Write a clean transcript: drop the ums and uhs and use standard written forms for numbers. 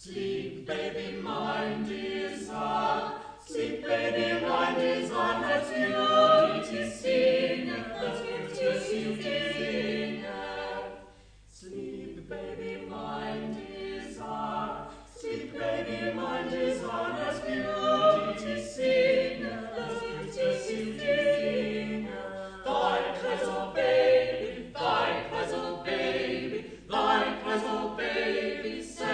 Sleep, baby, mine desire. Sleep, baby, mine desire. As beauty singeth, as beauty singeth. Sleep, baby, mine desire. Sleep, baby, mine desire. As beauty singeth, as beauty singeth. Thy cries, oh baby, thy cries, oh baby, thy cries, oh baby.